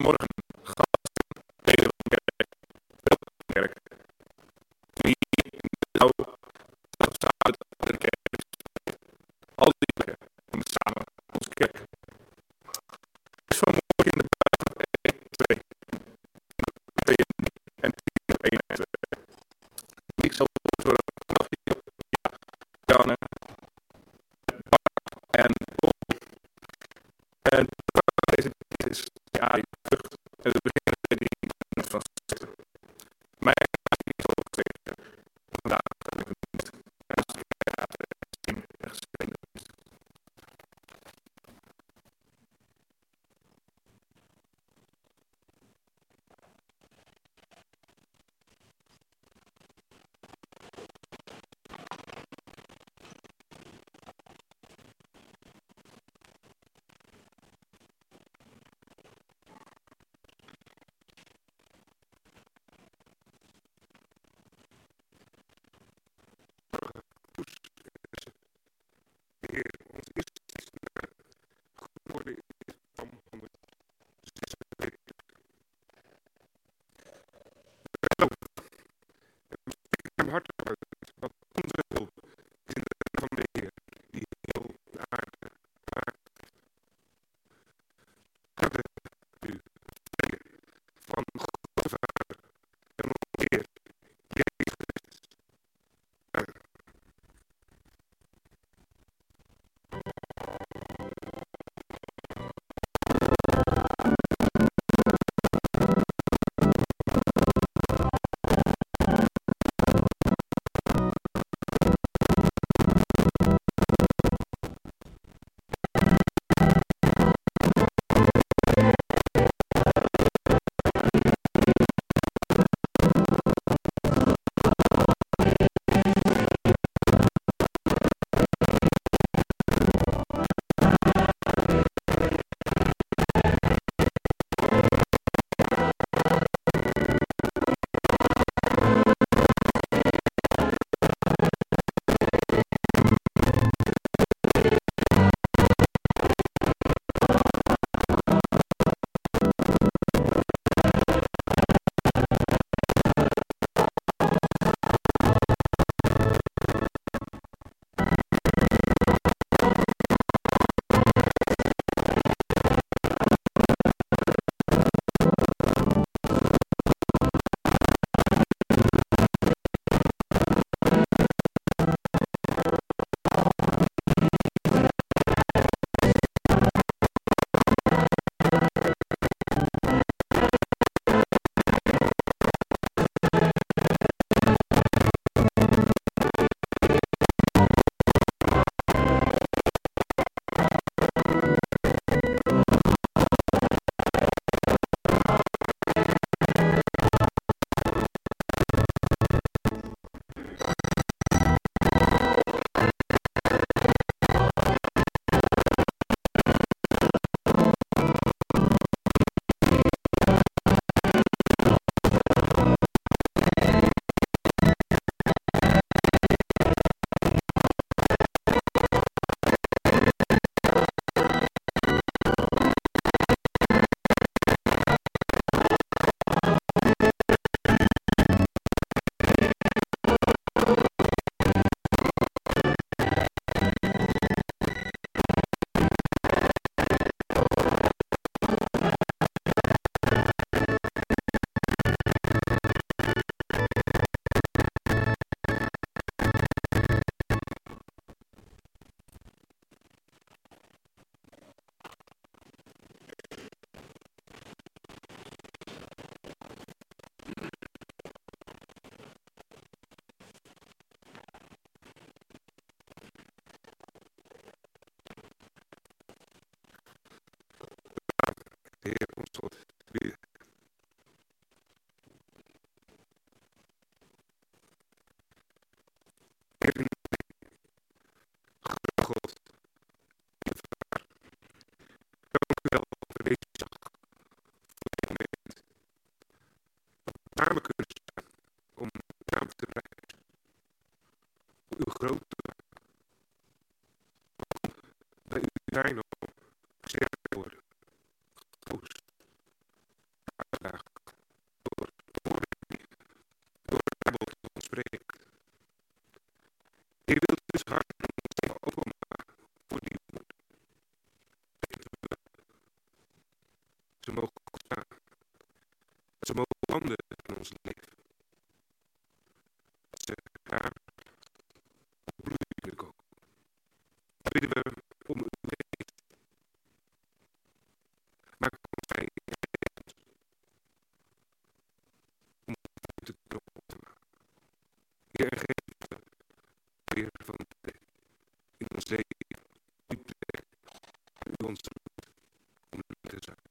Goedemorgen, gasten, wereldmerk, welkommerk. Wie nou dat samen de kerk, al die plekken, om samen onze kerk. Dus vanmorgen in de buiten 1, 2, 2 en 10 op 1 en 2. Ik zal voor Janne, Bart en Paul. En deze is Arie Vlucht. En we beginnen met die van 60. Mijn naam is ook tegen. Vandaag heb ik het niet. En als ik het hartelijk uit, want onze hulp is in de naam van de Heer, die heel de aarde maakt. Dank u, Heer, van God de Vader en onze Heer, Jezus Christus. Amen. De Heer ons tot bidden. Heer, God, Vader, dank u wel voor deze dag, voor dit moment. Dat we samen kunnen staan om uw naam te prijzen, om uw groot te maken. Bij u zijn om sterk te worden, getroost, bidden we om uw geest. Maak ons vrij om u te kunnen ontvangen. Heer, geef weer van de tijd in ons leven, uw plek, u ons roept om u te zijn.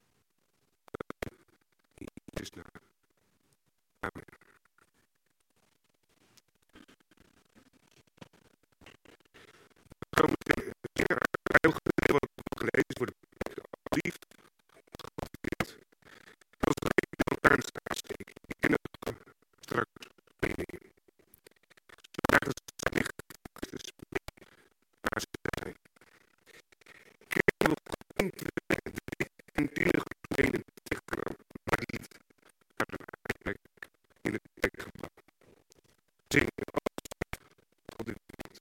In Jezus' naam. Amen. We gaan meteen zingen uit het Bijbelgedeelte wat gelezen wordt. Alsjeblieft, als we de lantaarn aansteken, die kennen we straks meenemen. Vandaag is het licht Christus mee waar ze zijn. Kennen we geen twee en 20 geleden tegenaan, maar niet naar de uiteindelijk in het kerkgebouw. Zingen als tot in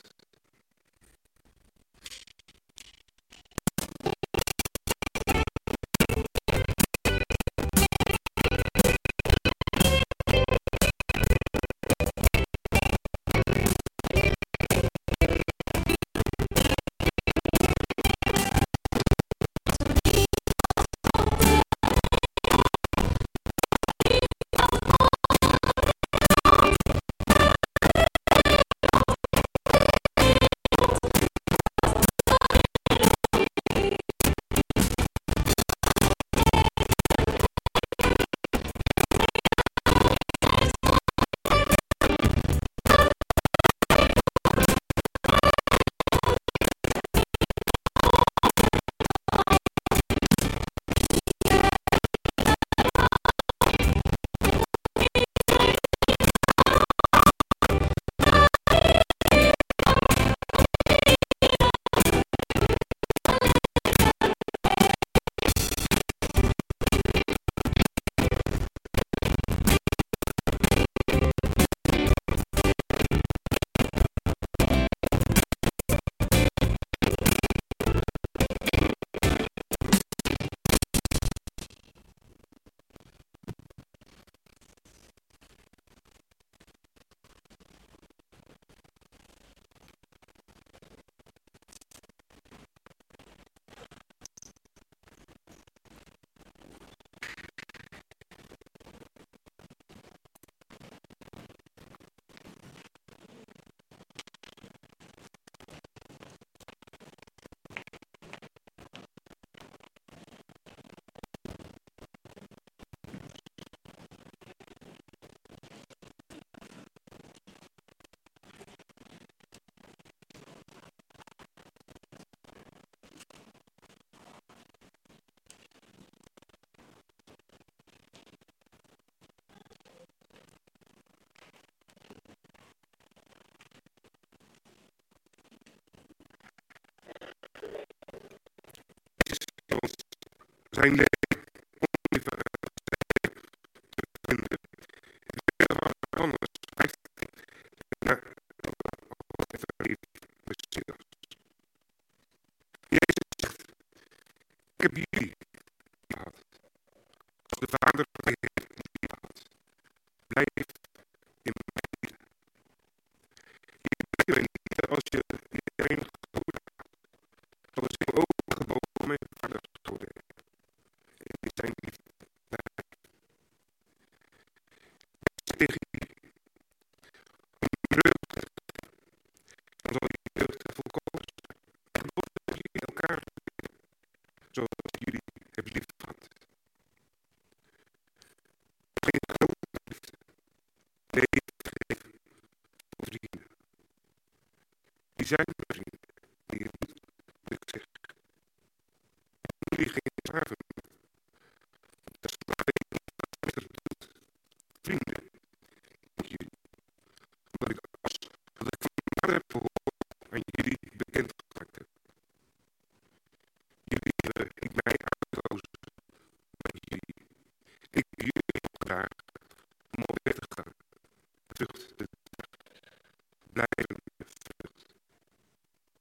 zijn leven ongeveer te vinden. Het is wat anders. Hij naar het verliefd Messias. Jezus zegt, ik heb jullie gehad. Als de Vader mij heeft liefgehad. Blijf in mijn liefde. Je blijft niet als je iedereen gehoord hebt. Als ik ook gebogen mijn Vader gehoord heb. In zijn liefde. Tegen jullie. Vreugde. Dan zal die vreugde volkomen zijn. En wordt jullie elkaar zoals jullie hebben lief gehad. Geen grote liefde. Leven geven voor vrienden. Die zijn mijn vrienden. Die je doet wat ik zeg. Jullie geen slaven. Dat is waar ik niet doet. Vrienden. Met jullie. Omdat ik als wat ik van mijn vader heb gehoord aan jullie bekend gemaakt heb. Jullie hebben niet mij uitgekozen, maar jullie. Ik heb jullie opgedragen om op weg te gaan. Vrucht te dragen. Blijvende vrucht.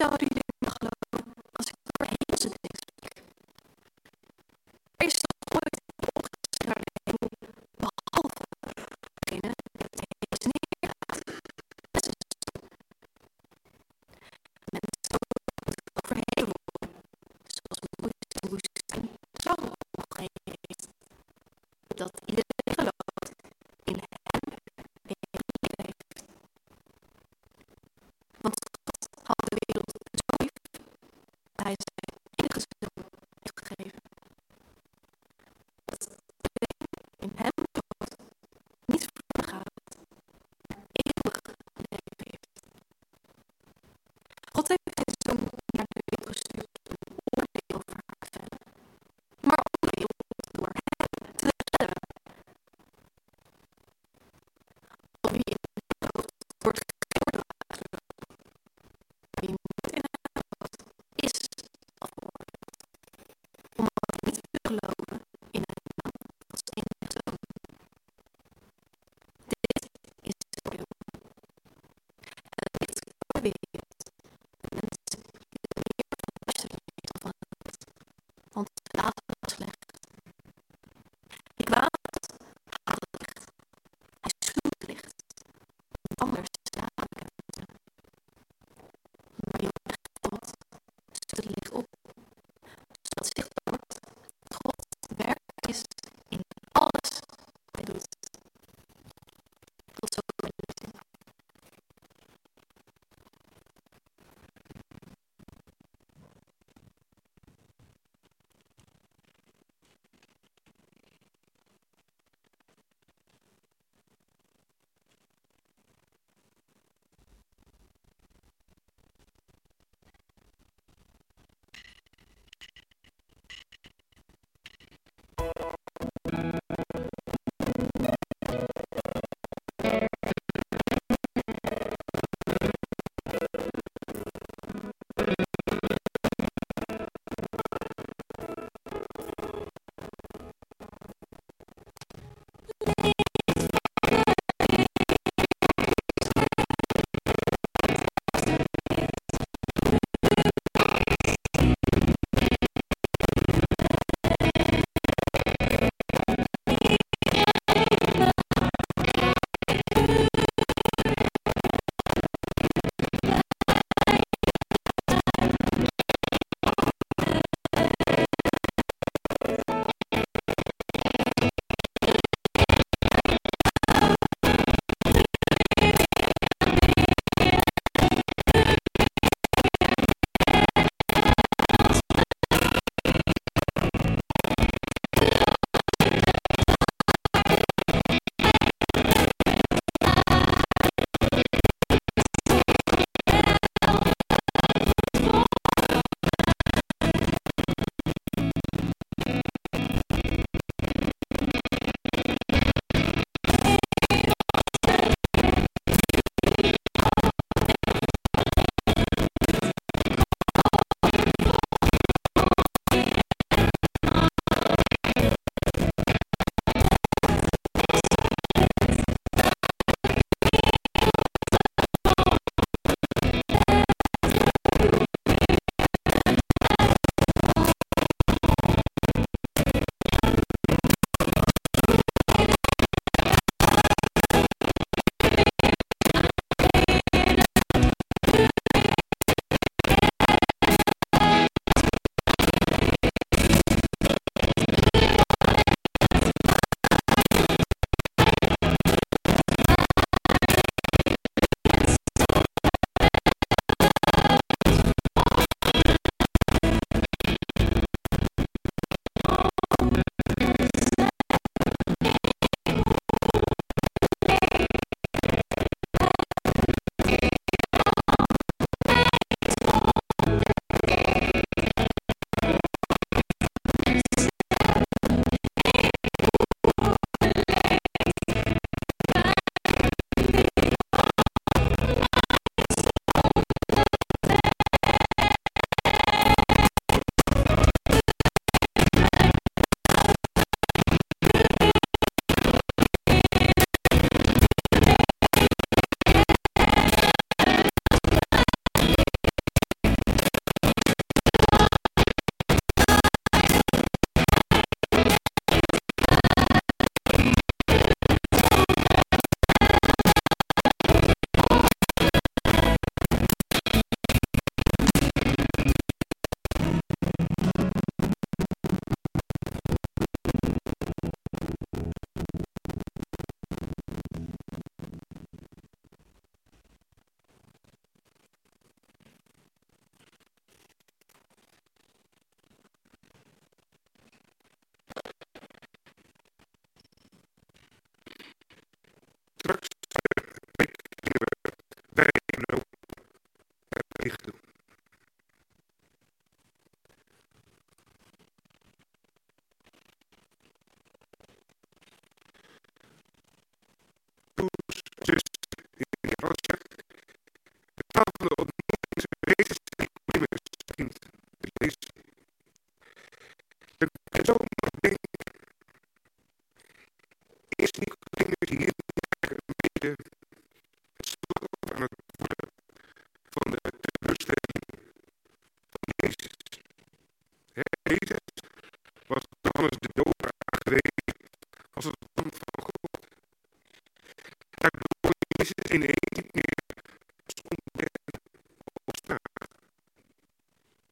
zouden jullie me geloven als ik over hemelse dingen spreek? Er is toch nooit opgezet naar de hemel, behalve degene die de hemels neergaat. Mensen overheveld worden, zoals Mozes in de woestijn de zalm omgegeven heeft, dat iedereen gelooft in hem eeuwig leven heeft. Want God had de wereld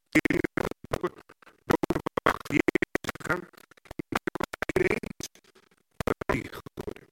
achter Jezus gegaan. Ineens blij geworden.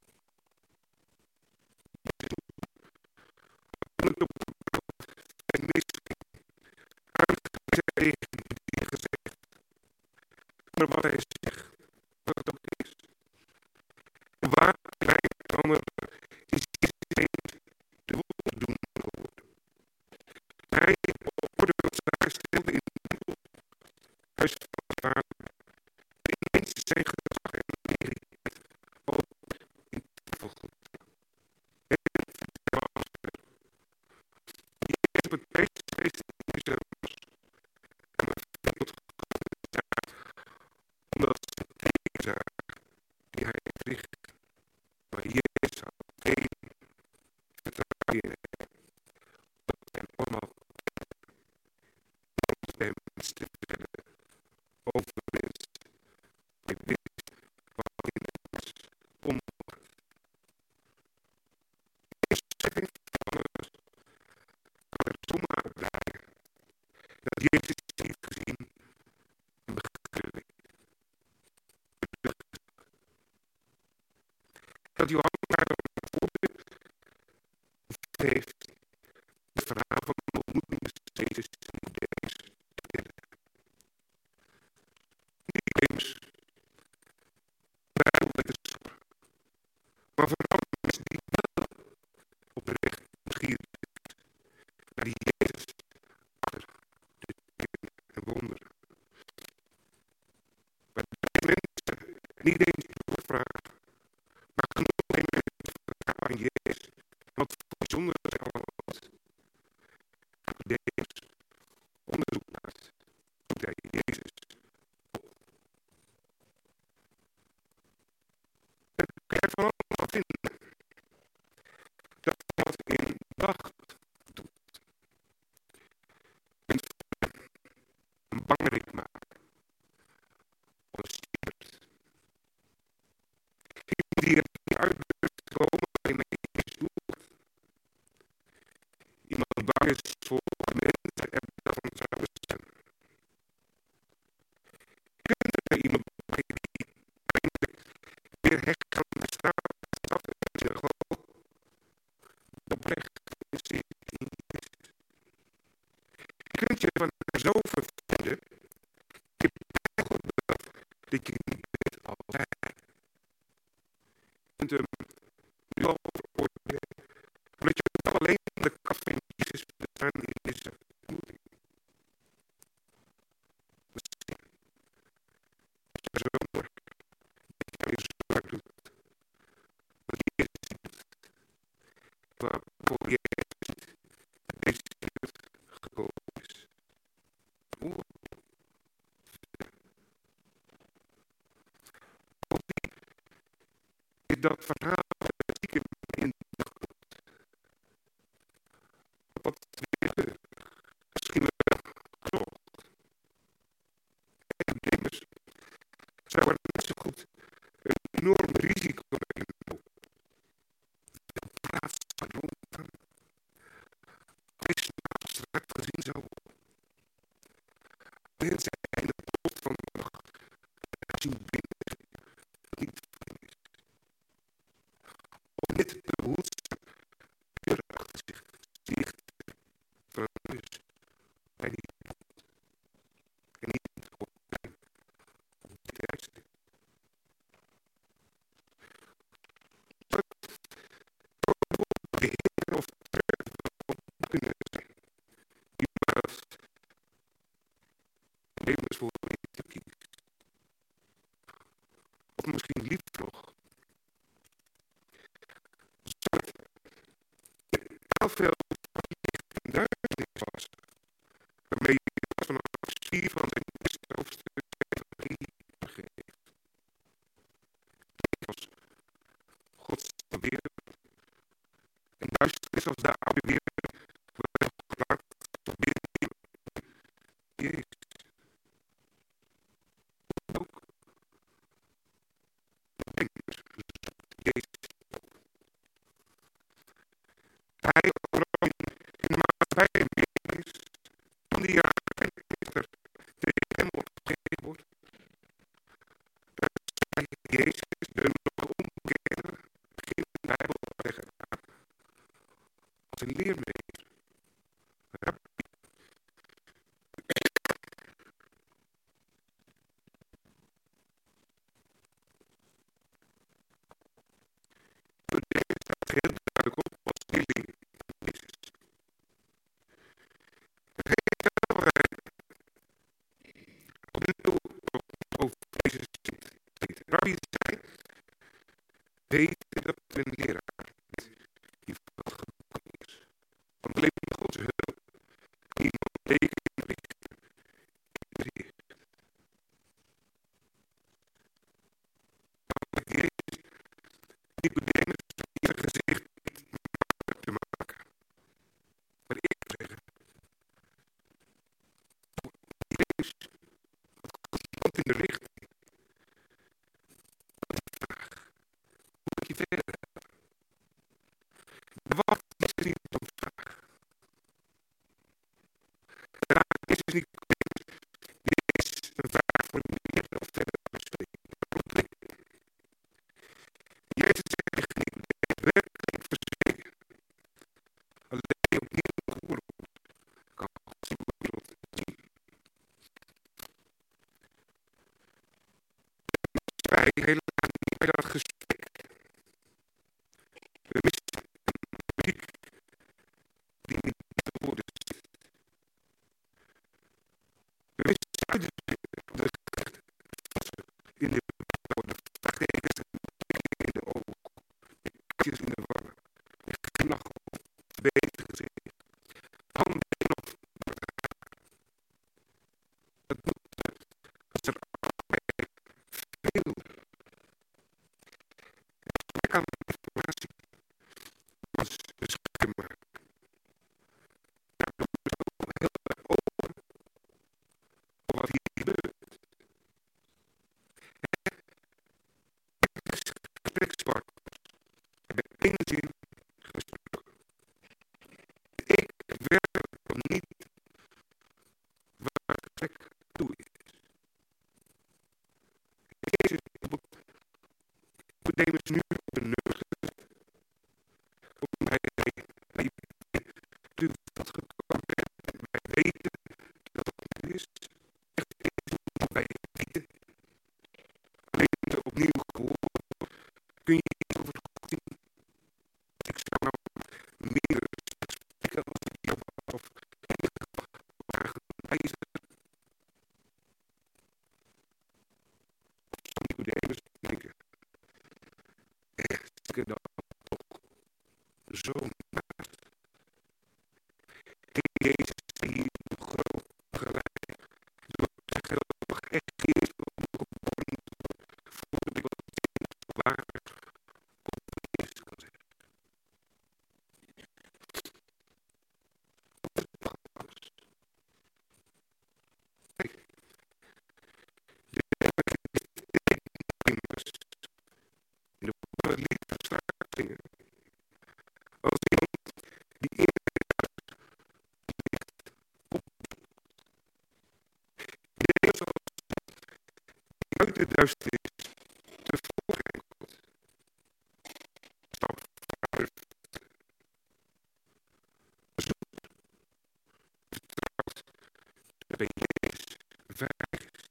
Toen het op de brood en misging, uitgewezen tegen die gezegd. Maar wat hij zegt, wat het ook is. En waar wij komen, is ineens de woorden doen geworden. Hij oordeelt zijn stelde in de tempel, huis van de Vader. Ineens zijn gezag en autoriteit ook in tafelgoed. En was er. Jezus op het feest in Jeruzalem en het tempel gekomen omdat ze tegen zagen die hij verricht. Maar Jezus had geen vertrouwen in hem. Dat hem allemaal hem iets te vertellen over mensen. Hij wist wat in hem was omgebracht. Jezus zegt in alles, kan er zomaar op lijken dat Jezus iets heeft gezien en begrepen. Dat Johannes daar een voorbeeld heeft, het verhaal van de ontmoeting tussen Jezus en Nicodemus te kennen. Nicodemus, bijbelwetenschapper, maar vooral mensen die wel oprecht nieuwsgierig zijn naar die Jezus achter de tekenen en wonderen. Maar deze mensen niet eens doorvragen, maar genoeg nemen vertrouwen aan Jezus, want voor bijzonder zij allemaal was. Nicodemus onderzoek plaatst, zoekt hij Jezus op. En kan je van allemaal vinden dat hij wat in dacht doet. Een bangerik maken, onstuurd. Iemand die er niet uit durft te komen waarin hij Jezus doet. Iemand die bang is voor wat mensen er dan zouden zijn. Kunt er iemand bij die eindelijk weer hecht kan bestaan, stappen in zijn geloof, oprecht en zeker in Jezus. Kunt je van hem zo vervinden, je bijgeloof dat je niet bent als hij. Je kunt hem nu al veroordelen, omdat je wel alleen de kracht van Jezus bestaan in deze ontmoeting. Misschien is er zo'n werk dat je weer zo hard doet, wat Jezus doet, waarvoor Jezus niet uit deze wereld gekomen is. Is dat verhaal stiekem in de grond. Wat weer misschien wel gezocht. En Nicodemus zou er net zo goed een enorm risico mee lopen. De plaats van rondgaan. Is abstract gezien zo. Alleen zij in de post van de nacht zien binnen niet van is. Om dit te behoedzaam deur achter zich dicht van een neus bij die dood. En niet op dit tijdstip. De Heer of kunnen zijn. Die was levensvoorbeeld te kiezen. Of misschien liever nog. Zodat het heel veel licht en duisternis was. Waarmee je vanaf 4 van zijn eerste hoofdstuk geeft. Dit was Gods wereld. En duisternis als de oude wereld. Waar geplaatst binnen Jezus. Ook denkers zoekt Jezus op. Hij overal in de maatschappij bezig is. Toen hij gesprekspartners hebben één zin gesproken. Ik werk nog niet waar het gesprek toe is. Jezus Nicodemus nu op een neus gezet. Omdat hij dat gekomen bent. Wij weten dat het is. Echt is wat wij weten. Alleen als je opnieuw gehoord kun je iets over God zien. Ik zou nou meer spreken als ik jou of vragen wijzen. Of zou Nicodemus denken. Echt, ik dan toch zo naast. Jezus hier nog groot gelijk. Door zeggen dat nog echt eerst nog geboren moet worden. Voordat ik wat zin waar op het eerst kan zeggen. Wat is het alles? Kijk. De immers in de woorden lied van straat zingen. Als iemand die in uit de duisternis tevoorschijn komt. Stap vertrouwd, bij Jezus veilig is.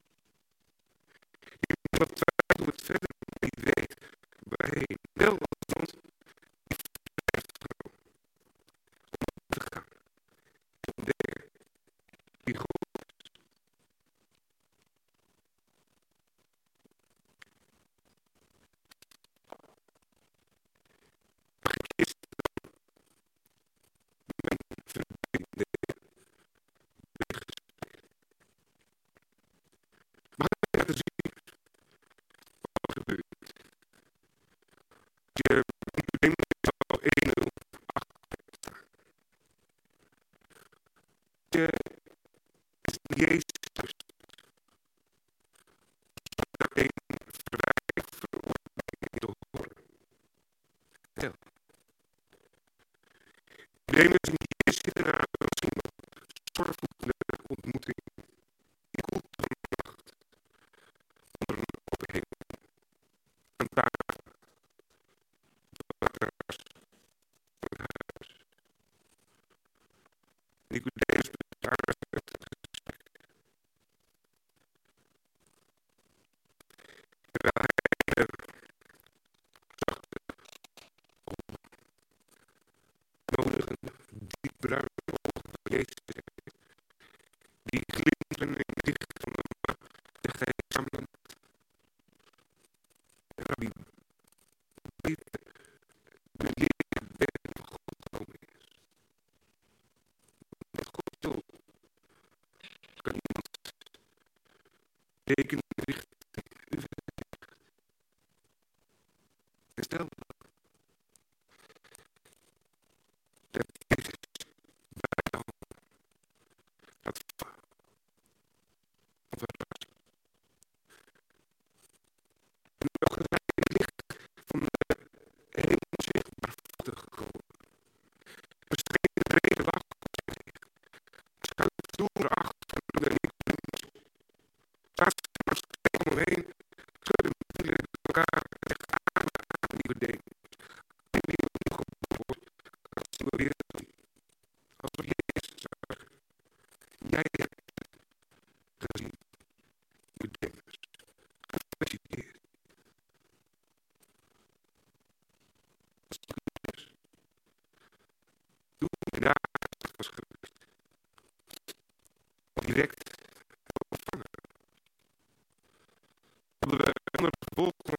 Iemand twijfelt hoe het verder niet weet waarheen. Wel als iemand die blijft gewoon om te gaan. En ontdekken wie God is. Mag ik eerst mijn verbinding mag ik laten zien wat er gebeurt. Je Nicodemus al 1-0 achter staan. Je is Jezus thuis. Daar een vrij veroordeling te horen. Tel. Nicodemus en Jezus zitten na misschien een zorgvolle ontmoeting. Die koelt van de nacht. Onder een open hemel. Aan tafel. Op het terras van het huis. Nicodemus besluit het gesprek. Terwijl hij zachte, nodigende, diep bruine ogen van Jezus heeft. Die glinsteren in het licht van de maan, zegt hij samen. Rabbi, de leer bent van God gekomen is. Met God zo kan iemand rekenen richting u verrichten. En stel dat Jezus bij jou gaat verrassen. En ook gelijk het licht van de hemel zichtbaar vochtig gekomen. Er scheen een brede lach op zijn gezicht. Schuift stoer achter de Nicodemus. Staat ze om hem heen, schudden de wielen elkaar en zegt aan Nicodemus. Die weer opnieuw geboren wordt, dat zien we weer zien. Alsof Jezus zou zeggen, jij hebt het gezien, Nicodemus. Gefeliciteerd. Als het goed is, doe je daar was gebeurd. Direct ontvangen. Hadden we onder de volgende.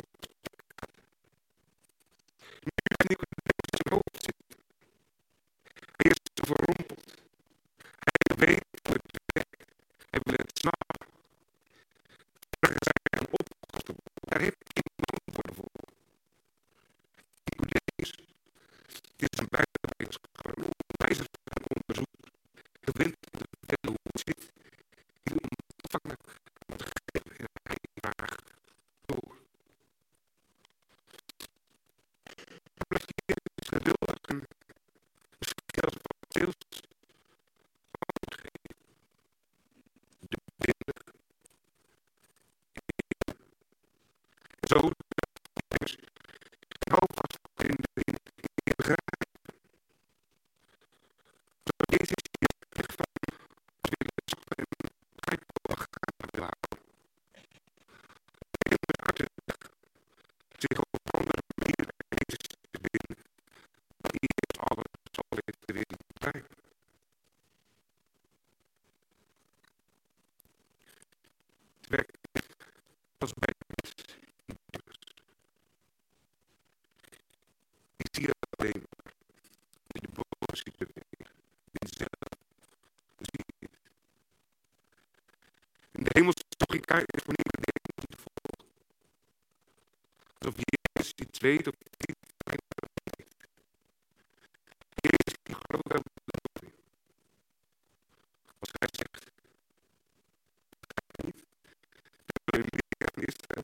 Nu is Nicodemus in zijn hoofd zitten. Hij is overrompeld. Hij weet hoe het werkt. Hij wil het snappen. Vragen zijn opgelost. Daar heeft hij geen antwoorden voor. Nicodemus is een buitenwetenschapper, een onderwijzer en onderzoeker. Gewend om te vertellen hoe het zit. Die ontvangen, om te geven en hij vraagt door. Zo dus, hou vast in de begrijp. Zo Jezus hier zegt van, willen stappen en krijtbal gaan laten. Heel uitzicht zich op een andere manier bij Jezus te vinden. Dan eerst alles zal dit erin blijven. Het werkt niet als bij mensen. Ik zie het alleen maar. In de boven ziet het weer. In zelf zie je het. In de hemelse logica is wanneer de hemel niet volgt. Alsof Jezus iets weet of niet weet. Jezus die grote bedoeling. Als hij zegt, niet, dan meer aan Israël.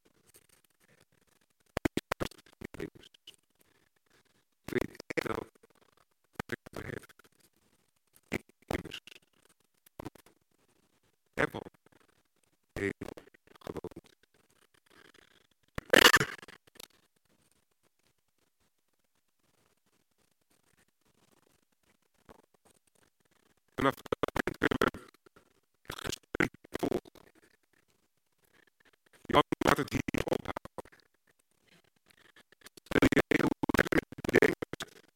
Ik weet echt wel wat ik er heb. Ik immers heb al heel gewoond. Vanaf dat moment kunnen we het gesteund volgen. Jan laat het hier ophouden. Stel je heel letterlijk bedenkt,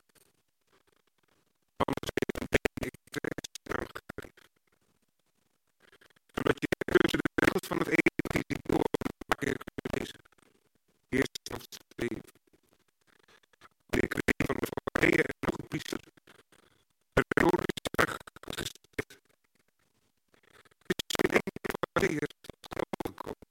anders heeft een beetje interesse aangegeven. Zodat je tussen de regels van het evangelie door een paar keer kunt lezen. Eerst vanaf 7. Wanneer kreeg van de Farizeeën en de hogepriester de retorisch vraag gesteld. Is geen enkele Farizeeër tot geloof gekomen?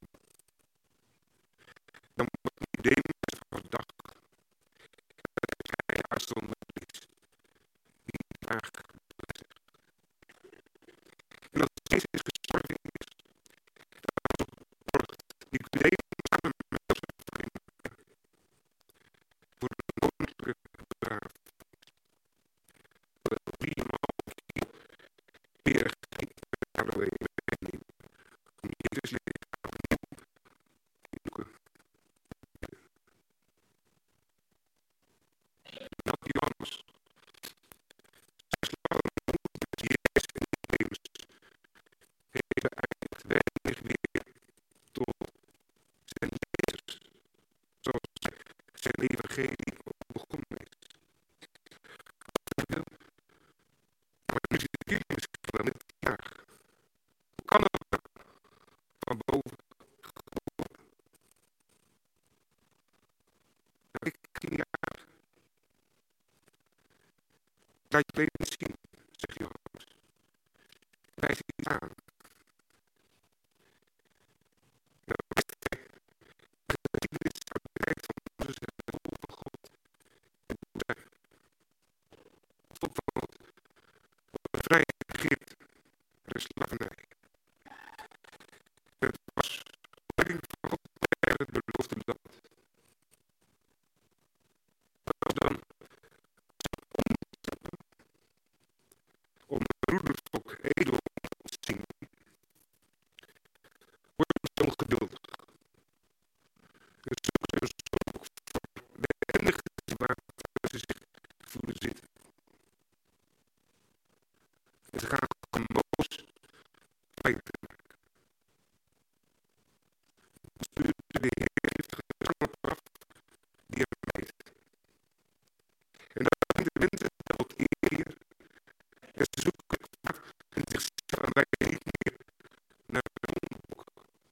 Dan wordt Nicodemus verdacht dat hij uitzonderlijk is. Die vraag bevestigt. En als Jezus gestorven is, dan zorgt Nicodemus samen met zijn vrienden voor de koninklijke begrafenis. Terwijl 3,5 keer weer geen Yahweh wegneemt om Jezus lichaam opnieuw te zoeken. Dat Johannes slagen met Jezus en Nicodemus heeft eigenlijk weinig weer tot zijn lezers, zoals zijn evangelie ook begonnen is. Maar nu zit jullie misschien wel met die vraag. Hoe kan het nou van boven geboren? Nou, ik zie niet uit. Laat je leven zien, zegt Johannes. Wijs iets aan. Nou, dit is uit de tijd van Mozes en het volk van God. En hoe zij het volk van God bevrijd uit Egypte uit de slavernij. En het was leiding van God naar het beloofde land. Dat was dan om het broedervolk Edom te zien. Wordt zo geduldig. En zoeken ze ook voor de enige waar ze zich voelen zitten. En ze gaan van Mozes pleiten maken. De Heer heeft gezang op af die hem meet. En dan zijn de mensen dat eer. En ze zoeken het vaak in zichzelf en lijken niet meer naar het onderboek.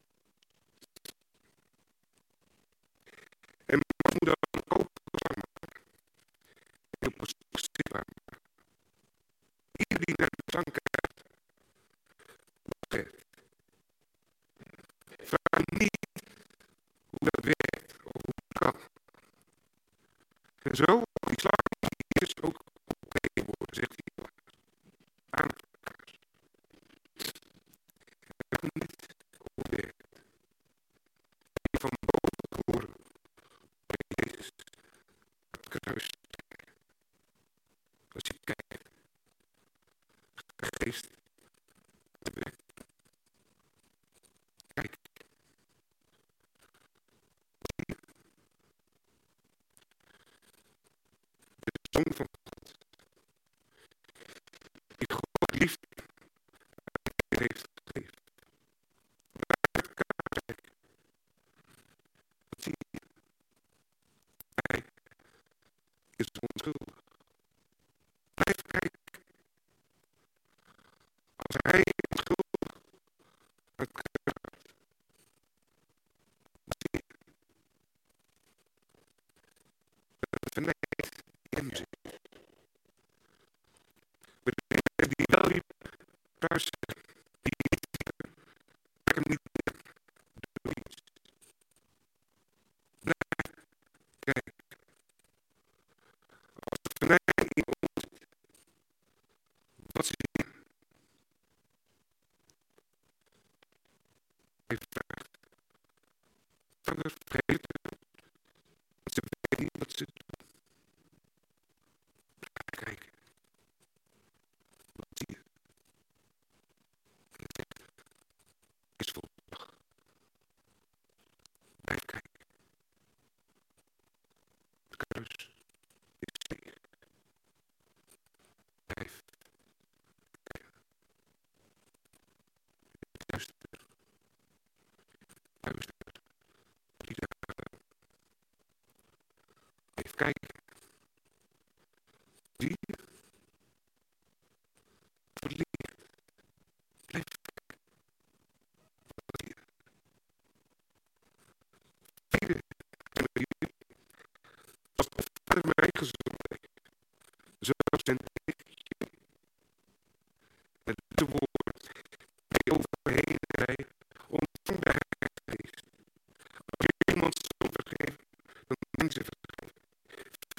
En wat moet dan ook zang maken? Heel persoonlijk zichtbaar maken. Ieder die naar de zang kijkt, begrijpt. Vraag niet hoe dat werkt of hoe het kan. En zo, die slagen die is ook oké worden, zegt hij aan elkaar. En niet hoe het werkt. Die van boven horen bij Jezus het kruis. Als je kijkt, de geest, de weg. Kijk. zoon van God, die God liefde heeft gegeven. Wat zie je? Hij is onschuldig. Blijf kijken. Als hij onschuldig uit kruis, wat zie je? Dat verneemt in hem zit. Die wel liep, thuis die ik hem niet doe iets. Blijf kijken. Als het venijn in ons zit, wat zie je? Hij vraagt, Vader, vergeef het, want ze weten niet wat ze doen. Blijf kijken. Wat zie je? Het licht is volbracht. Blijf kijken. Het kruis is leeg. Blijf kijken. Luister, luister. Die daar. Blijf kijken. Zie je? Het licht. Blijf kijken. Wat zie je? Vrede en jullie. Als de Vader mij gezond heeft, zo zend ik jullie. Met deze woorden die overheen rijden, ontvang de Heilige Geest. Als je iemand zo vergeeft, dan mensen vergeven.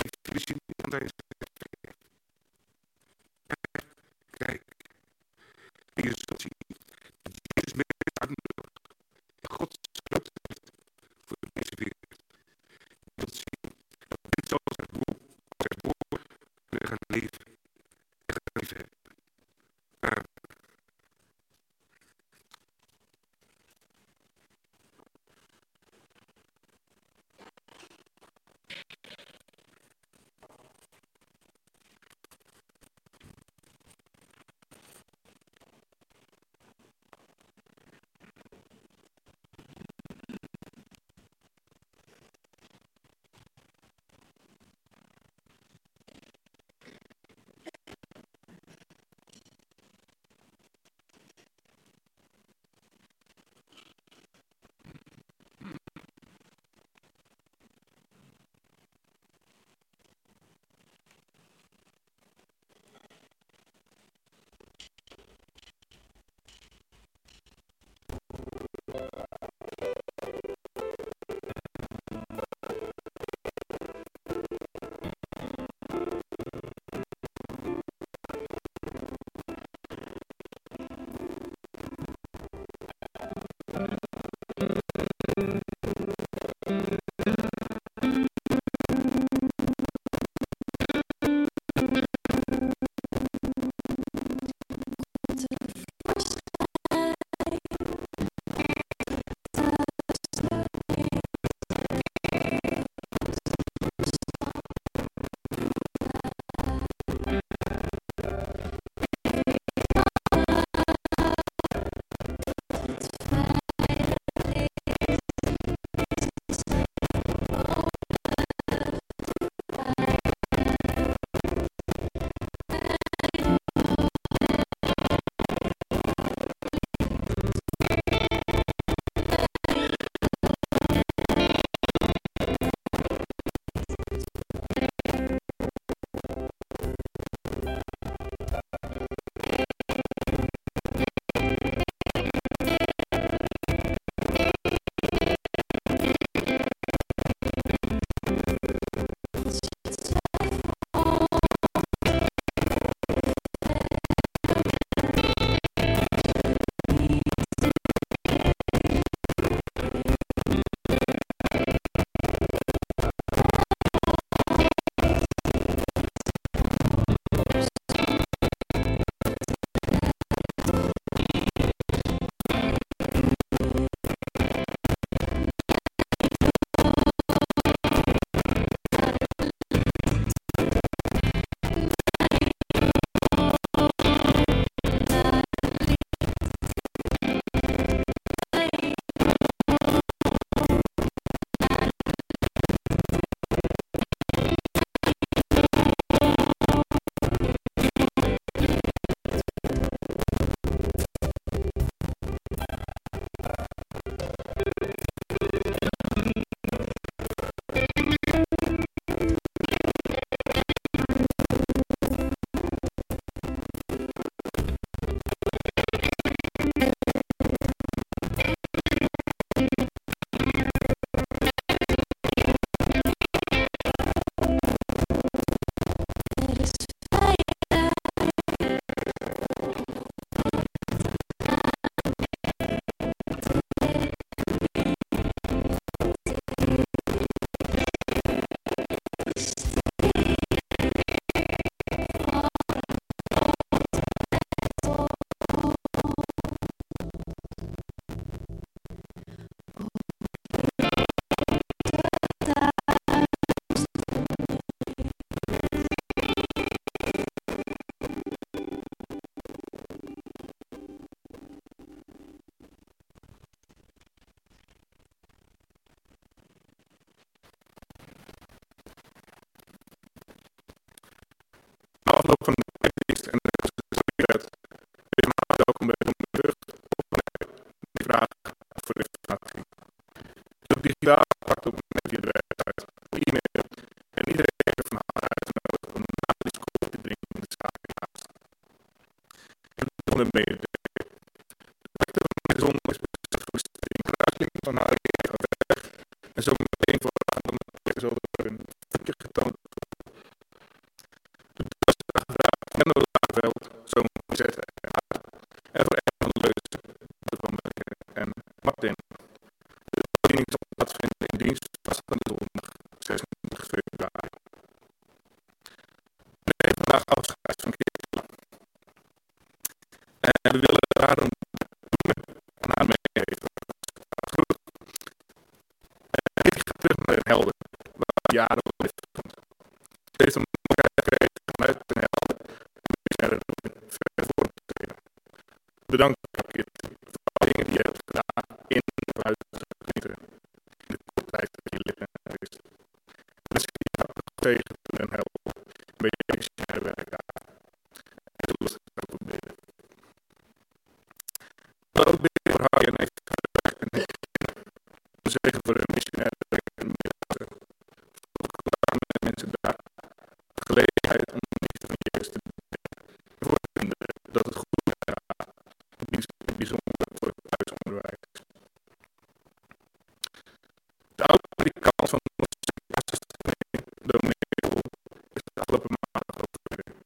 afloop van de dienst en de werd weer van welkom bij de terug die vraag voor informatie. Dus op digitaal contact op met via de website, op e-mail en iedereen heeft van harte uitgenodigd om na de school te drinken in de zaak. En de volgende mededeling. De plekte van mijn zondag is bestemd voor de kruising van haar eigen weg en zo meteen voor de aantal zullen worden een getoond. De dustige gevraagd en de Laarveld, zo'n gezet en voor Ellen Leuzen, de van Melker en Martin. De bediening zal plaatsvinden in dienst vaststaande zondag 26 februari. We nemen vandaag afscheid van Kirsten. En we willen daarom aan haar meegeven. Goed. En ik ga terug naar Den Helder, waar jaren op heeft gestond. Ze heeft een mogelijkheid gekregen vanuit Den Helder en missionaire verder voor te treden. Bedankt, Kirsten, voor alle dingen die je hebt gedaan in en buiten de gemeente in de korte tijd dat je lid bent geweest. En wens ik je hartelijk tegen Den Helder en bij je missionaire werk daar. En zullen we het ook proberen. We ook bidden voor haar en even we zeggen voor de missionaire werk en middelste. Voor de mensen daar de gelegenheid om de liefde van Jezus te bidden. En voor de kinderen dat het goed gaat. In bijzonder voor het thuisonderwijs. De oude predikant van onze assistent, dominee Jol, is de afgelopen maandag overleden.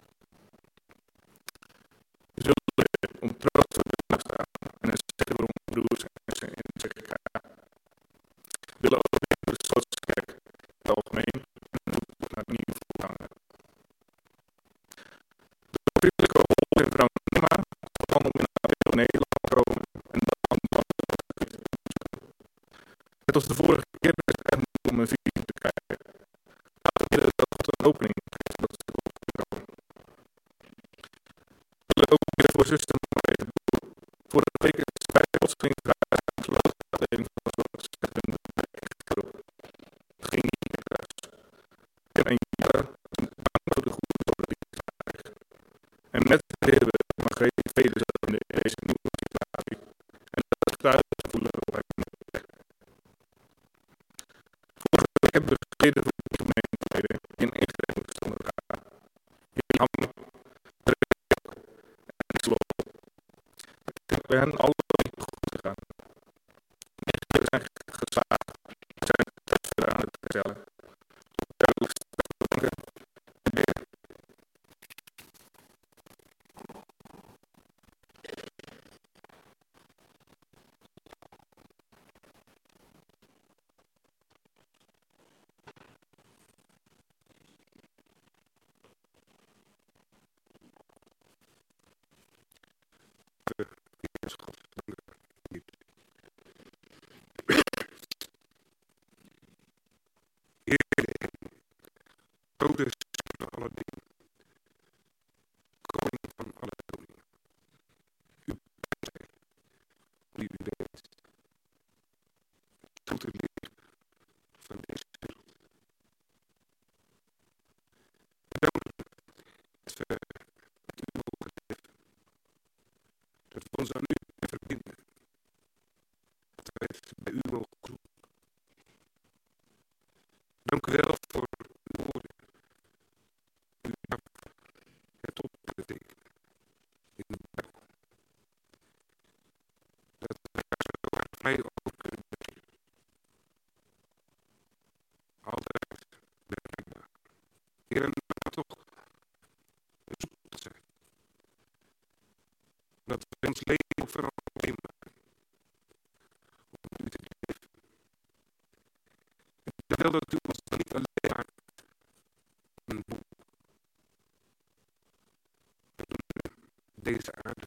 We zullen bidden om troost voor de staan en een zegen voor onze broers en zussen in de GKK. We willen ook bidden voor de Slootse Kerk in het algemeen en een zoektocht naar nieuwe voorganger. De vriendelijke Hol en vrouw Nima zal om in april Nederland komen en dan net als de vorige keer is het echt moeilijk om een visum te krijgen. Laten we bidden dat God een opening geeft dat ze erop kunnen komen. We willen ook bidden voor zuster Margrethe Boer. Vorige week is ze bij de godsdienst besloten de afdeling van de zorg te zetten in de groep. Het ging niet meer thuis. Ik heb een jaar bang voor de goede zorg die ik krijg. En met de Heer Margrethe vrede zelf in deze nieuwe situatie. En dat het thuis voelen op haar plek. Vorige week hebben we gebeden voor de gemeenteleden in instellingsomstandigheden. In Ham, en Slot. Het is bij hen allemaal niet goed gegaan. Echter zijn geslaagd. We zijn het verder aan het herstellen. Duidelijk bedanken en bidden. Grote van alle dingen, koning van alle koningen, u bent zij, die u bent, tot de leer van deze wereld. Bedankt dat we met u mogen leven, dat we ons aan u verbinden, dat we het bij u mogen zoeken. Dank u wel voor uw woorden. Het op te tekenen in de Bijbel. Dat we daar zo vrij over kunnen denken. Altijd bereikbaar. Heer, en toch een zoek te zijn. Dat we ons leven vooral meemaken. Om u te leven. En terwijl dat u ons dan niet alleen maakt een boek. Deze aarde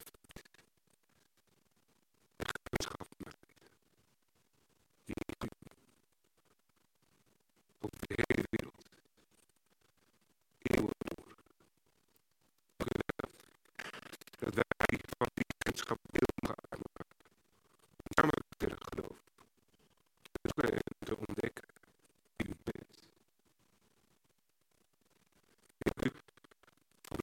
en gemeenschap met die over de hele wereld, eeuwen door. Dat wij van die gemeenschap deel mogen uitmaken, om samen te geloven, te zoeken en te ontdekken wie u bent. Ik u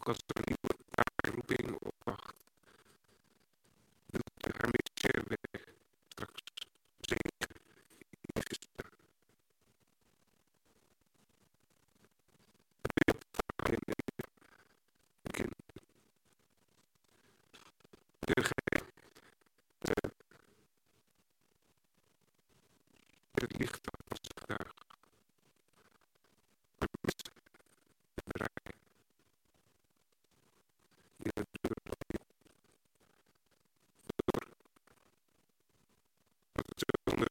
Ook als er een nieuwe roeping opwacht, doet haar missie weg straks zinken in je gestem. En een kind. Weer geen het licht van zich duig. Maar mis bereik. Je de deur door. Dat het zonder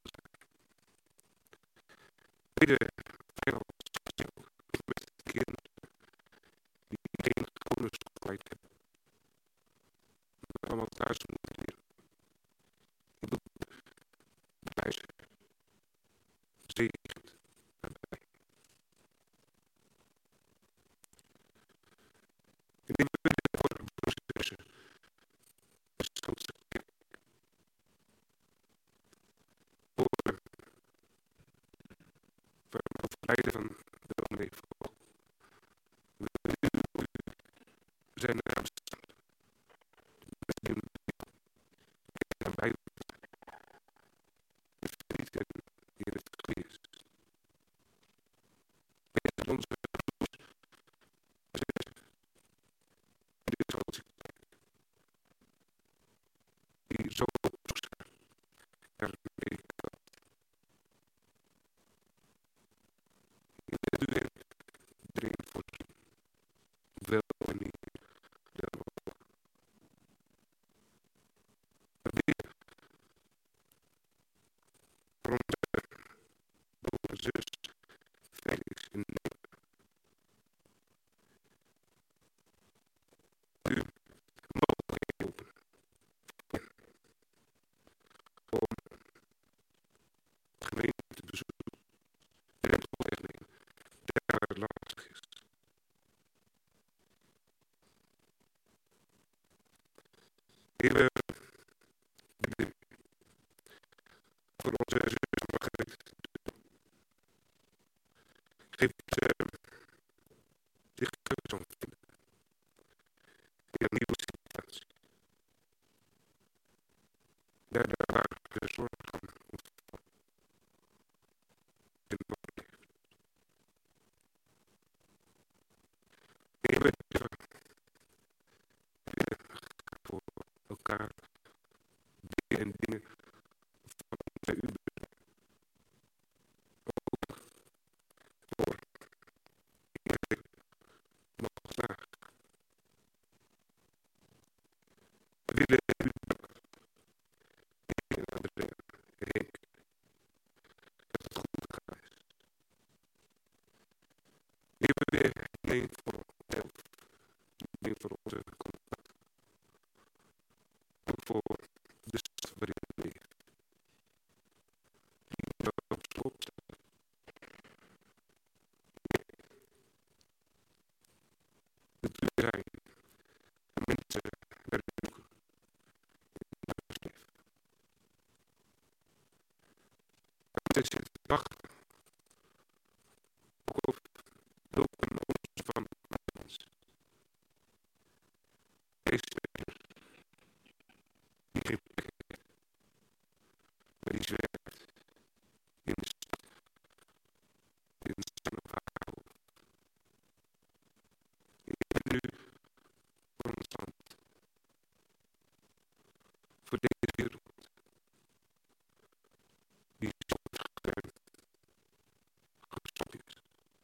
midden veel stil met het kind die geen gewone schoolheid hebben. Allemaal thuis moeten leren. Je doet bij ze. Zegent erbij. En die willen voor processen. Dus kan ze horen van het overlijden van de onleefval. We zijn er aan staan. We zijn erbij. We verlieten in het geest. Met onze dit als die zo ermee kan. In de deur erin voorzien. Wel en niet. Voor onze broer, zus, Felix en u mogen helpen om gemeente te bezoeken en het opleggen daar waar het lastig is. Heer, we bidden voor onze zus Margreet. Geef zich keuze om te vinden in een nieuwe situatie. Daar waar de zorg kan ontvallen en worden. Heer, we bidden voor elkaar en dingen van u ook voor iedereen nog graag. We willen u en Andrea en Henk dat het goed gegaan is. Heer, we bidden alleen voor onszelf, alleen voor onze contact, ook voor de stad waarin we leven. Die op slot staat. Het u zijn en mensen naar u zoeken in het huisleven. Mensen zitten te wachten ook op hulp en ons van mensen. Deze die geen plek heeft, maar die zwerft in de stad, in zijn of haar hoofd. Ik ben nu voor ons land, voor deze wereld, die zo vergruimd, gestopt is.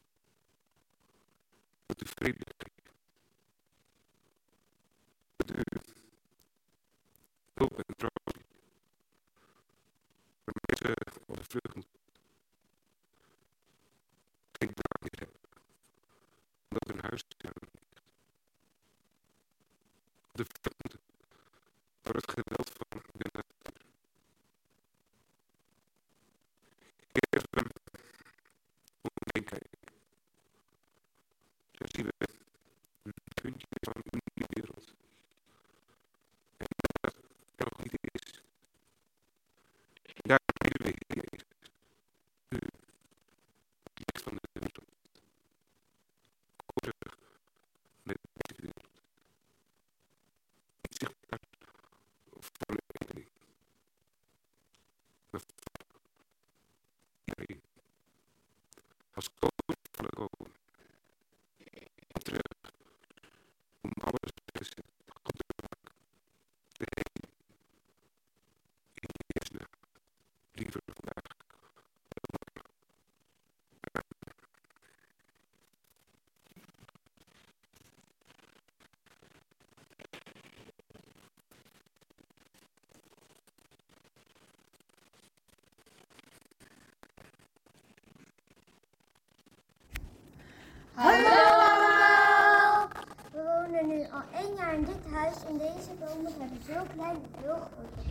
Dat u vrede geeft, dat u hulp en troost biedt, waar mensen op de vlucht moeten, geen baan meer hebben, omdat hun huis ligt. De vlucht moeten voor het geweld van de natuur. Heer, we om heen kijken, zo zien we een puntje van uw wereld. En dat er nog niet is. Daar bidden we, Heer Jezus, u, het licht van de wereld. Kom terug met als koning van de koning. Terug om alles goed te maken. De heen in de eerste liever vandaag. Hallo allemaal! We wonen nu al 1 jaar in dit huis en deze bomen hebben zo klein en heel groot.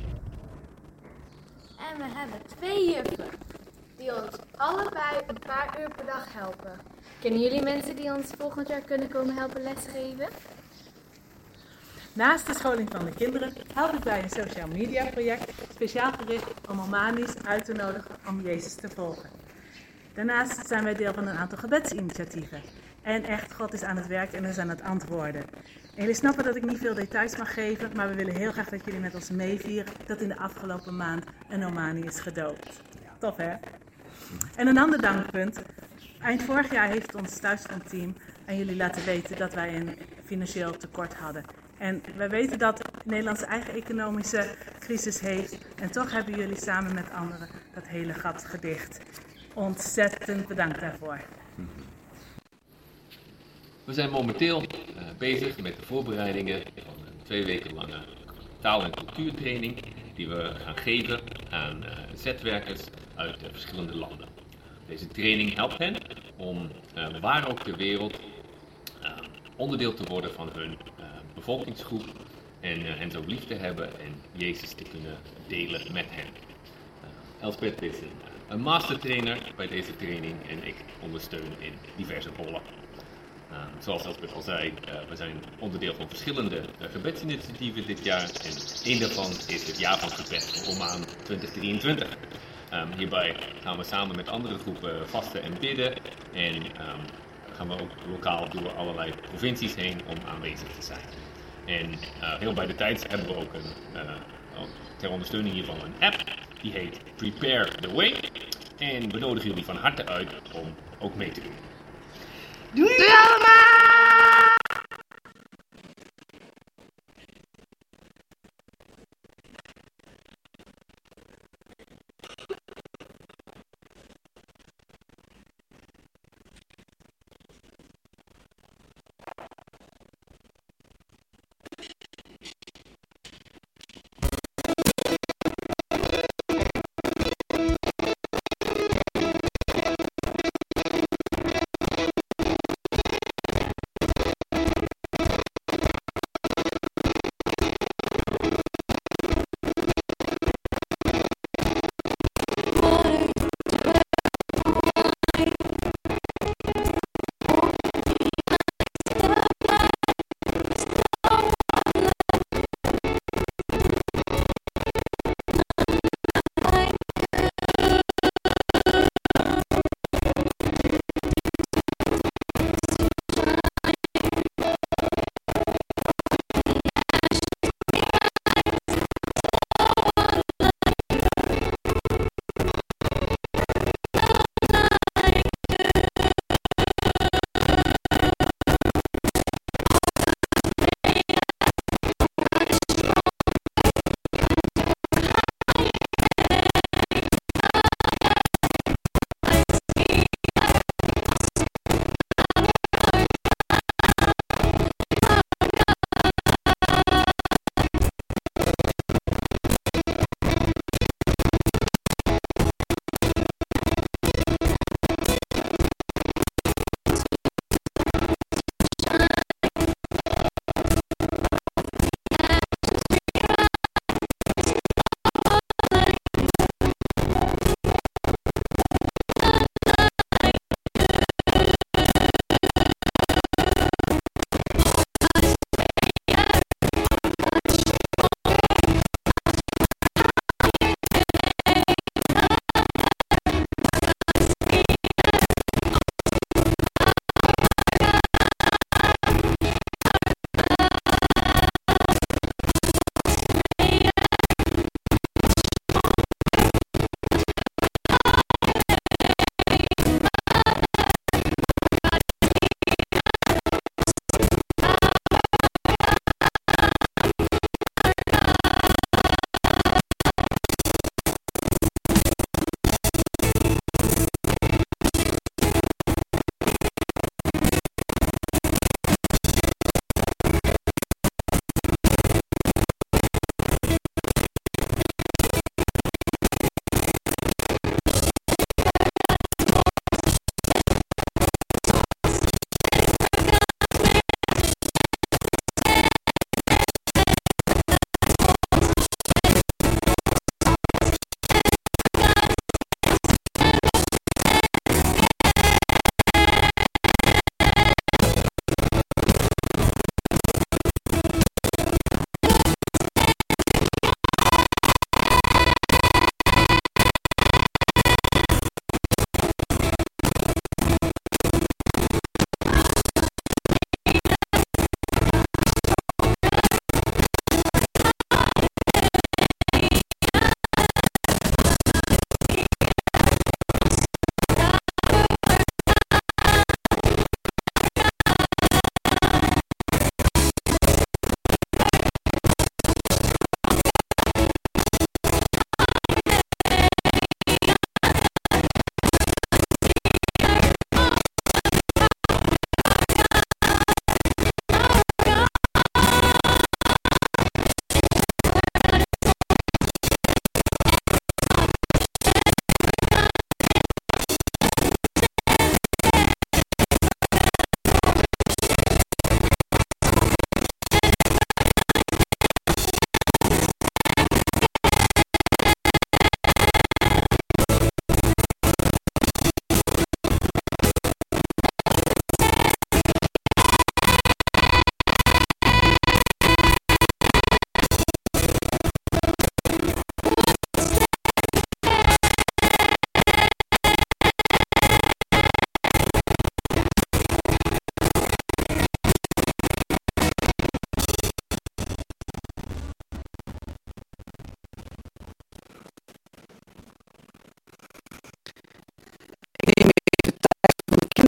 En we hebben 2 juffen die ons allebei een paar uur per dag helpen. Kennen jullie mensen die ons volgend jaar kunnen komen helpen lesgeven? Naast de scholing van de kinderen help ik bij een social media project speciaal gericht om Omani's uit te nodigen om Jezus te volgen. Daarnaast zijn wij deel van een aantal gebedsinitiatieven. En echt, God is aan het werk en is aan het antwoorden. En jullie snappen dat ik niet veel details mag geven, maar we willen heel graag dat jullie met ons meevieren dat in de afgelopen maand een Omani is gedoopt. Tof hè? En een ander dankpunt. Eind vorig jaar heeft ons thuisfrontteam aan jullie laten weten dat wij een financieel tekort hadden. En wij weten dat Nederland zijn eigen economische crisis heeft. En toch hebben jullie samen met anderen dat hele gat gedicht. Ontzettend bedankt daarvoor. We zijn momenteel bezig met de voorbereidingen van een 2 weken lange taal- en cultuurtraining die we gaan geven aan zetwerkers uit verschillende landen. Deze training helpt hen om waar ook ter wereld onderdeel te worden van hun bevolkingsgroep en zo lief te hebben en Jezus te kunnen delen met hen. Elspeth is een mastertrainer bij deze training en ik ondersteun in diverse rollen. Zoals Elspeth al zei, we zijn onderdeel van verschillende gebedsinitiatieven dit jaar en één daarvan is het jaar van gebed voor Omaan 2023. Hierbij gaan we samen met andere groepen vasten en bidden en gaan we ook lokaal door allerlei provincies heen om aanwezig te zijn. En heel bij de tijd hebben we ook ter ondersteuning hiervan een app, die heet Prepare the Way. En we nodigen jullie van harte uit om ook mee te doen. Doei allemaal!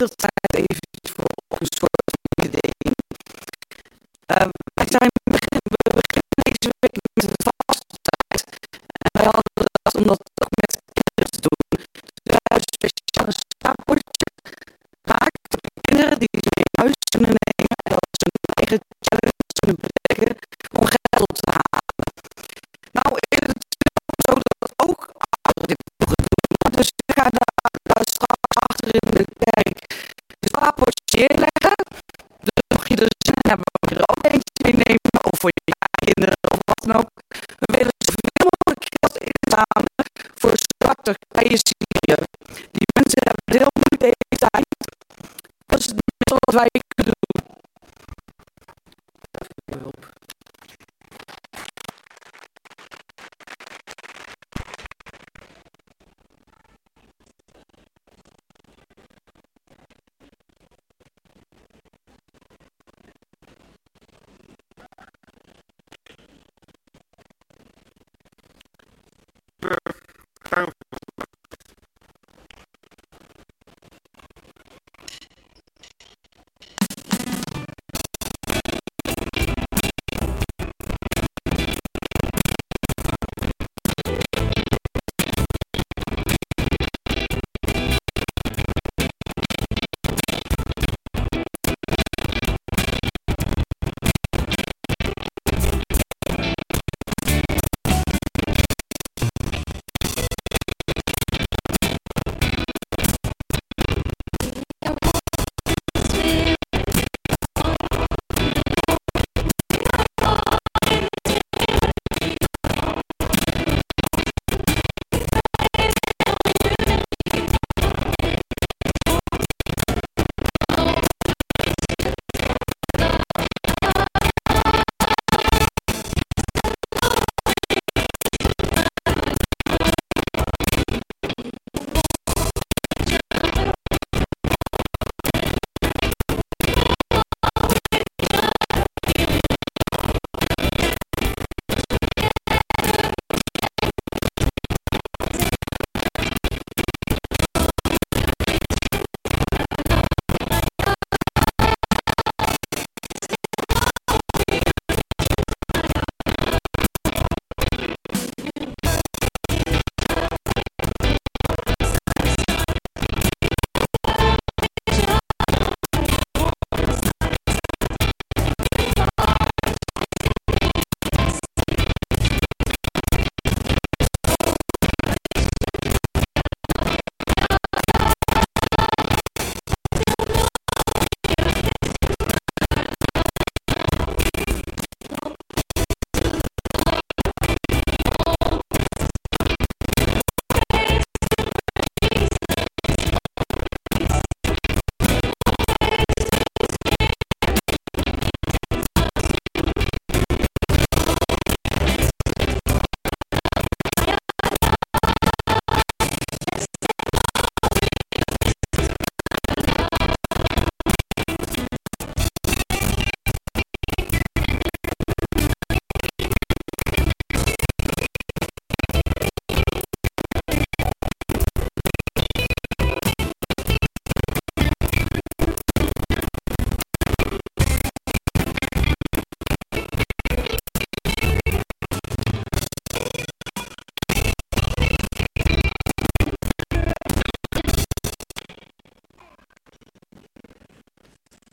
kindertijd eventjes voor een soort van idee. We beginnen deze week met de vastentijd. En wij hadden dat, om dat ook met kinderen te doen, dus wij hebben een speciale slaapbordje gemaakt voor de kinderen die ze mee naar huis kunnen nemen en dat ze hun eigen challenge kunnen bedenken om geld op te halen. Nou is het zo dat ook ouderen dit mogen doen. Dus ik ga daar straks achter in de kerk de slaapbordje neerleggen. Dus mocht je er zin in hebben, mag je er ook eentje meenemen, of voor je kinderen of wat dan ook. We willen zoveel mogelijk geld inzamelen voor zwarte Syrië. Die mensen hebben het heel moeilijk deze tijd. Dat is het minste wat wij kunnen doen. Hulp.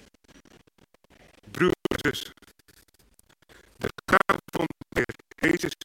Broers, de gave van de Heer Jezus